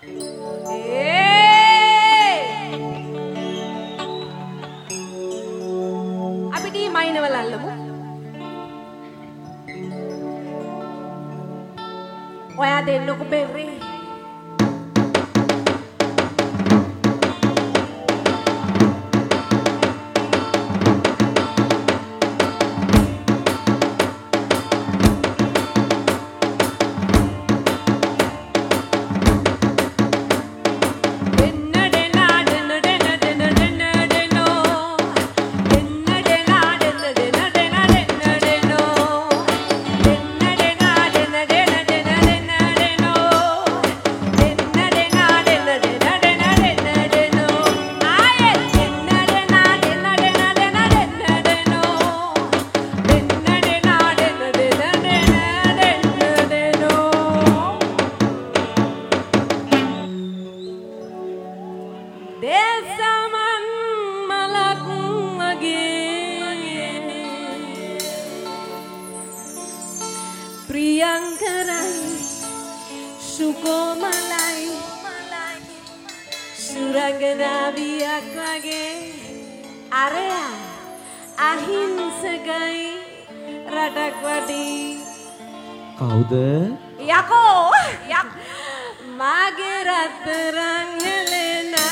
අපි ඩී මයිනවල අල්ලමු. ඔයා දෙන්නකො බෙරේ. Priyankarai Sukomalai Surangana biyak wage Araya Ahinsakai Radak wadi Kauda Yako Yak Mage ratarang Helena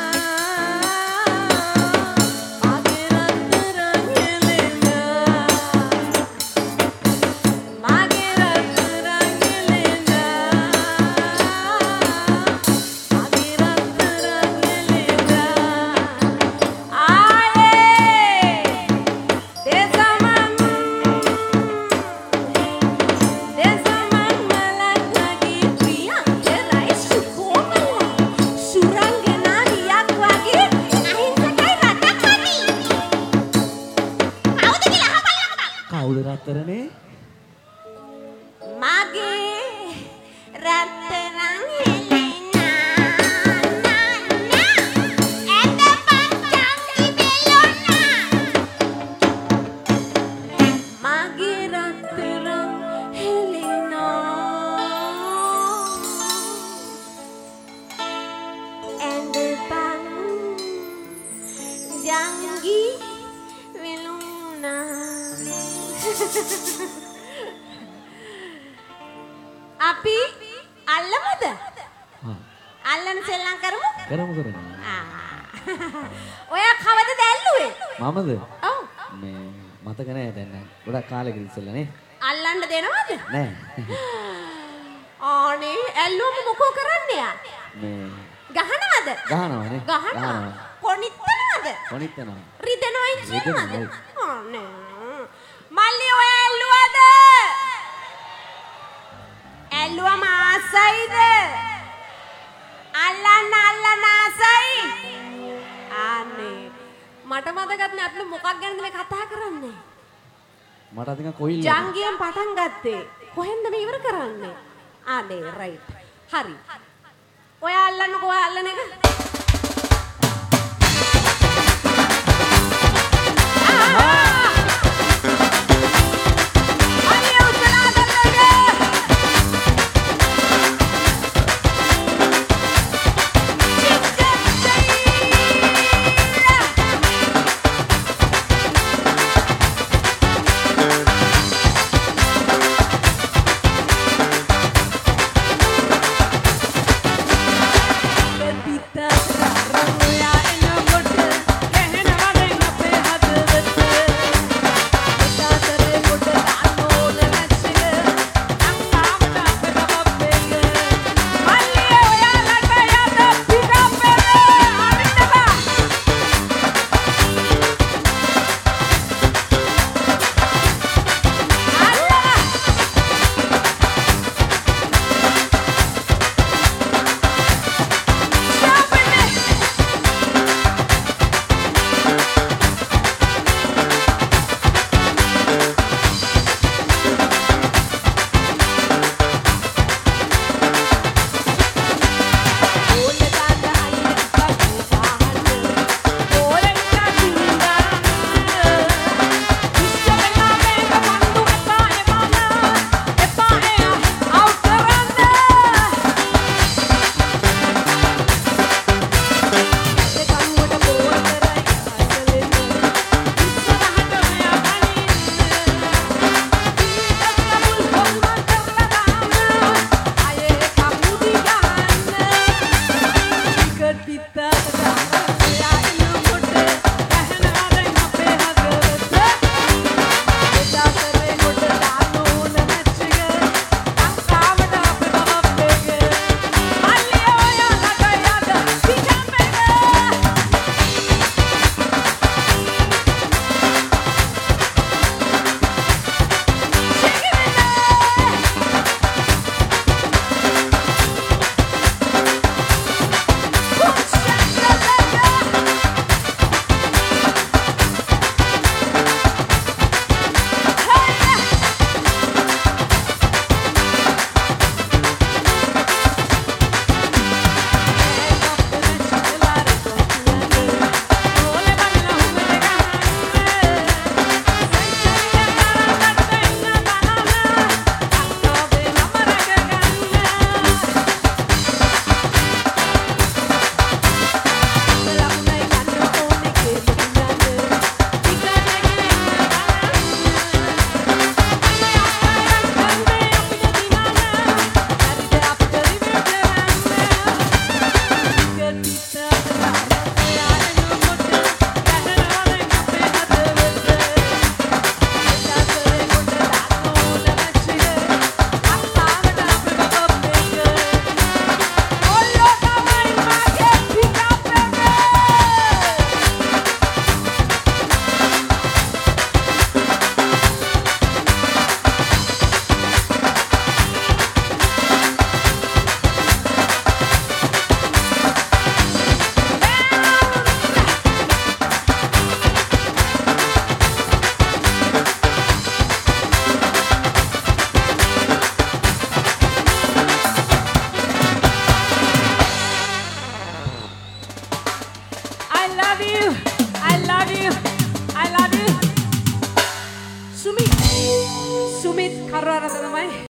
Ratarane Mage ratarang Helena na Eta pancang ibelona Mage ratarang Helena Ende pancang ibelona අපි අල්ලමුද? අල්ලන්න සෙල්ලම් කරමු? කරමු. ඔයා කවදද ඇල්ලුවේ? මමද? ඔව්. මේ මතක නැහැ දැන්. ගොඩක් කාලෙක ඉස්සෙල්ලා නේ. අල්ලන්න දෙනවද? නෑ. ආනේ ඇල්ලුවම මොකෝ කරන්නේ යා? මේ ගහනවද? ගහනවානේ. ගහනවා. කොනිත්තනවද? කොනිත්තනවා. රිදෙනවයි කියනවද? රිදෙනවා. ආනේ. මල්ලි ඔය ඇල්ලුවද? ඇල්ලුවම ආසයිද? අල්ලන්න ආසයි. ආනේ. මට මතකත් නෑ අපි මොකක් ගැනද මේ කතා කරන්නේ? මට අතින් කොයිල් ජංගියෙන් පටන් ගත්තේ. කොහෙන්ද මේ ඉවර කරන්නේ? ආනේ රයිට්. හරි. ඔයා අල්ලන්නකෝ ඔයා අල්ලන එක. Kita love you. I love you. Sumit. Sumit Karwarata තමයි.